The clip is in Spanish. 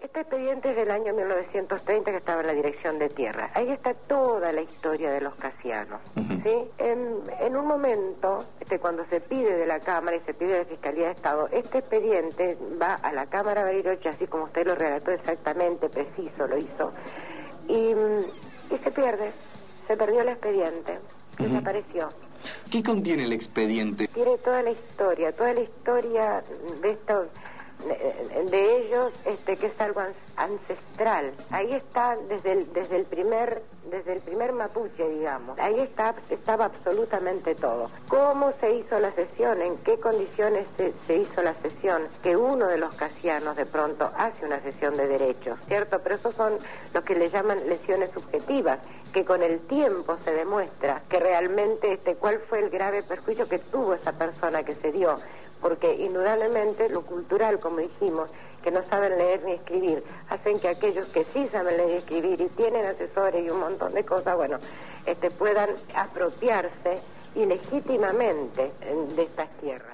Este expediente es del año 1930 que estaba en la Dirección de Tierra. Ahí está toda la historia de los casianos, ¿sí? En un momento, cuando se pide de la Cámara y se pide de la Fiscalía de Estado, este expediente va a la Cámara Bariloche, así como usted lo relató exactamente, preciso lo hizo, y se pierde. Se perdió el expediente, desapareció. ¿Qué contiene el expediente? Tiene toda la historia de estos, de ellos, que es algo ancestral. Ahí está desde el primer mapuche, digamos. Ahí estaba absolutamente todo. ¿Cómo se hizo la sesión? ¿En qué condiciones se hizo la sesión? Que uno de los casianos de pronto hace una sesión de derechos, ¿cierto? Pero esos son los que le llaman lesiones subjetivas, que con el tiempo se demuestra que realmente cuál fue el grave perjuicio que tuvo esa persona que se dio, porque indudablemente lo cultural, como dijimos, que no saben leer ni escribir, hacen que aquellos que sí saben leer y escribir y tienen asesores y un montón de cosas, bueno, puedan apropiarse ilegítimamente de estas tierras.